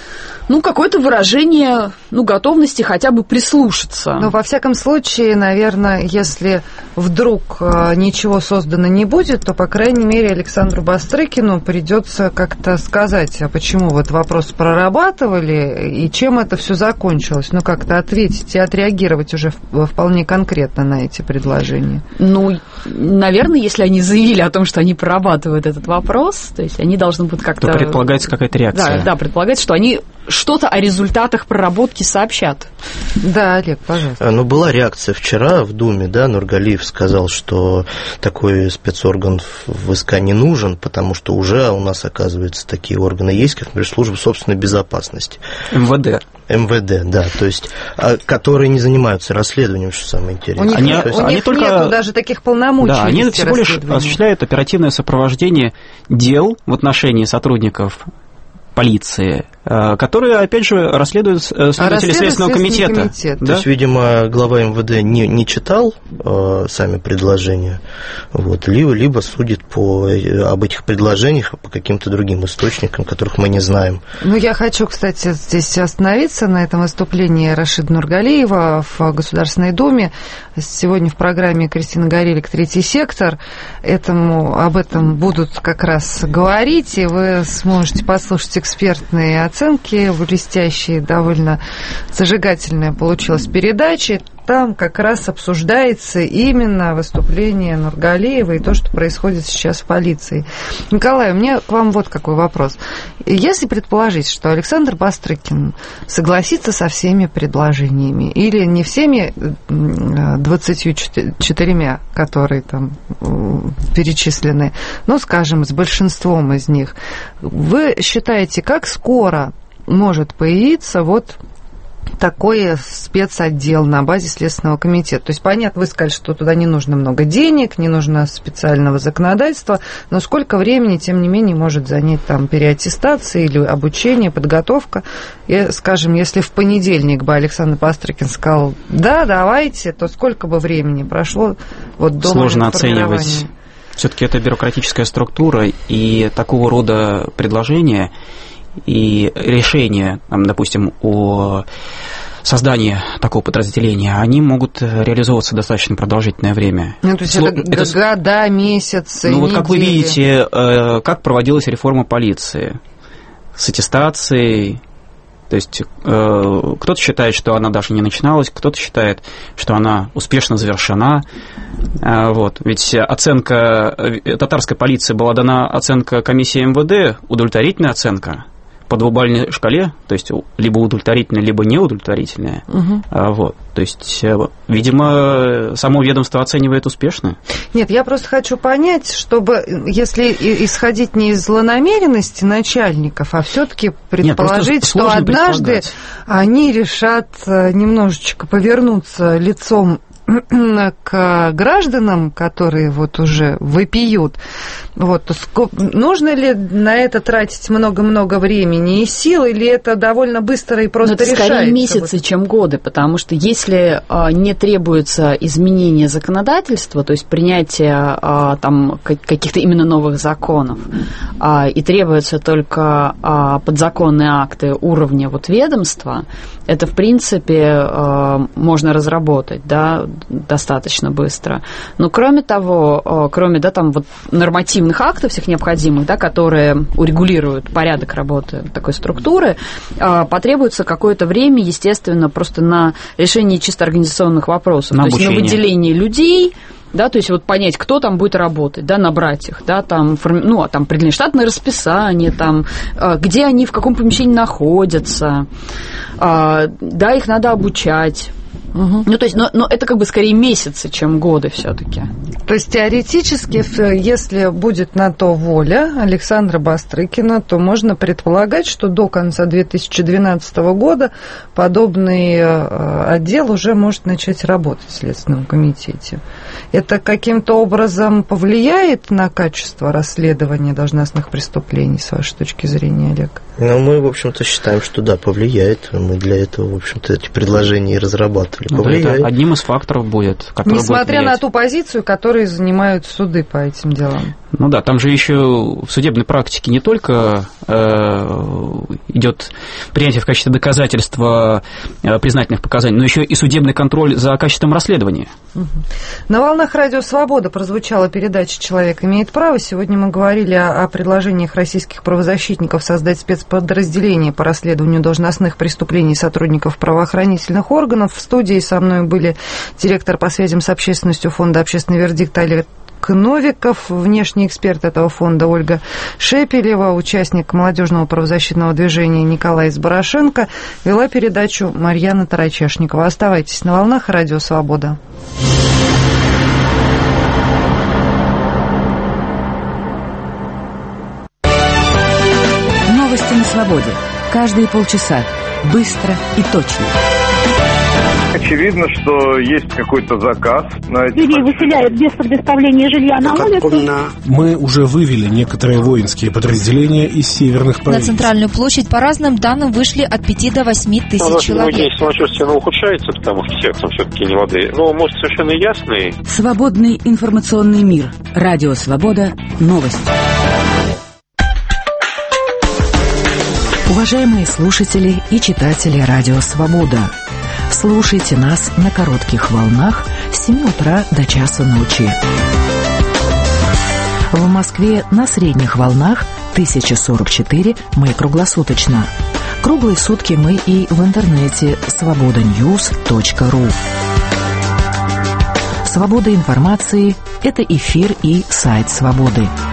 выражение, готовности хотя бы прислушаться. Но, во всяком случае, наверное, если вдруг ничего создано не будет, то, по крайней мере, Александру Бастрыкину придется как-то сказать, а почему вот вопрос прорабатывали и чем это все закончилось. Ну, как-то ответить и отреагировать уже вполне конкретно на эти предложения. Ну, наверное, если они заявили о том, что они прорабатывают этот вопрос, то есть они должны будут как-то... То предполагается какая-то реакция. Да, предполагается, что они что-то о результатах проработки сообщат. Да, Олег, пожалуйста. Ну, была реакция вчера в Думе, да, Нургалиев сказал, что такой спецорган в СК не нужен, потому что уже у нас, оказывается, такие органы есть, как, например, служба собственной безопасности. МВД, да, то есть, которые не занимаются расследованием, что самое интересное. У них только... нету даже таких полномочий. Да, они всего лишь осуществляют оперативное сопровождение дел в отношении сотрудников полиции, которые, опять же, расследуют следователи Следственного комитета. Да? То есть, видимо, глава МВД не читал сами предложения, вот, либо судит об этих предложениях по каким-то другим источникам, которых мы не знаем. Ну, я хочу, кстати, здесь остановиться на этом выступлении Рашида Нургалиева в Государственной Думе. Сегодня в программе Кристина Горелик «Третий сектор». Об этом будут как раз говорить, и вы сможете послушать экспертные оценки, блестящие, довольно зажигательная получилась передача. Там как раз обсуждается именно выступление Нургалиева и то, что происходит сейчас в полиции. Николай, у меня к вам вот какой вопрос. Если предположить, что Александр Бастрыкин согласится со всеми предложениями, или не всеми 24, которые там перечислены, но, скажем, с большинством из них, вы считаете, как скоро может появиться вот такой спецотдел на базе Следственного комитета? То есть, понятно, вы сказали, что туда не нужно много денег, не нужно специального законодательства, но сколько времени, тем не менее, может занять там переаттестация или обучение, подготовка? И, скажем, если в понедельник бы Александр Бастрыкин сказал «да, давайте», то сколько бы времени прошло вот до сложно оценивать Все-таки это бюрократическая структура, и такого рода предложения и решения, допустим, о создании такого подразделения, они могут реализовываться достаточно продолжительное время. Ну, то есть это года, месяцы, недели. Вот как вы видите, как проводилась реформа полиции с аттестацией. То есть кто-то считает, что она даже не начиналась, кто-то считает, что она успешно завершена. Вот. Ведь оценка татарской полиции была дана оценка комиссии МВД, удовлетворительная оценка по двухбалльной шкале, то есть либо удовлетворительная, либо неудовлетворительная. Вот. То есть, видимо, само ведомство оценивает успешно. Нет, я просто хочу понять, чтобы, если исходить не из злонамеренности начальников, а все-таки предположить, что однажды они решат немножечко повернуться лицом к гражданам, которые вот уже вопиют, вот, нужно ли на это тратить много-много времени и сил, или это довольно быстро и просто решается? Это скорее месяцы, чем годы, потому что если не требуется изменение законодательства, то есть принятие там каких-то именно новых законов, и требуются только подзаконные акты уровня вот ведомства, это, в принципе, можно разработать, да, достаточно быстро. Но кроме того, кроме, да, там вот нормативных актов всех необходимых, да, которые урегулируют порядок работы такой структуры, потребуется какое-то время, естественно, просто на решение чисто организационных вопросов. То есть на выделение людей, да, то есть вот понять, кто там будет работать, да, набрать их, да, там, ну, там определенное штатное расписание, там, где они, в каком помещении находятся, да, их надо обучать. Ну, то есть, но это как бы скорее месяцы, чем годы все-таки. То есть, теоретически, если будет на то воля Александра Бастрыкина, то можно предполагать, что до конца 2012 года подобный отдел уже может начать работать в Следственном комитете. Это каким-то образом повлияет на качество расследования должностных преступлений, с вашей точки зрения, Олег? Ну, мы, в общем-то, считаем, что да, повлияет. Мы для этого, в общем-то, эти предложения и разработали. Повлияет. Это одним из факторов будет, который несмотря будет на ту позицию, которую занимают суды по этим делам. Ну да, там же еще в судебной практике не только идет принятие в качестве доказательства признательных показаний, но еще и судебный контроль за качеством расследования. На волнах Радио Свобода прозвучала передача «Человек имеет право». Сегодня мы говорили о предложениях российских правозащитников создать спецподразделение по расследованию должностных преступлений сотрудников правоохранительных органов. В студии со мной были директор по связям с общественностью фонда «Общественный вердикт» Олег Новиков, внешний эксперт этого фонда Ольга Шепелева, участник молодежного правозащитного движения Николай Зборошенко. Вела передачу Марьяна Тарачешникова. Оставайтесь на волнах Радио Свобода. Новости на свободе. Каждые полчаса. Быстро и точно. Очевидно, что есть какой-то заказ на эти... Людей выселяют без предоставления жилья на улицу. Мы уже вывели некоторые воинские подразделения из северных провинций. На центральную площадь, по разным данным, вышли от 5 до 8 тысяч человек. Самочувствие ухудшается, потому что сердцем все-таки не лады. Но мозг совершенно ясный. Свободный информационный мир. Радио Свобода. Новости. Уважаемые слушатели и читатели Радио Свобода, слушайте нас на коротких волнах с 7 утра до часа ночи. В Москве на средних волнах 1044 мы круглосуточно. Круглые сутки мы и в интернете svobodanews.ru. Свобода информации – это эфир и сайт Свободы.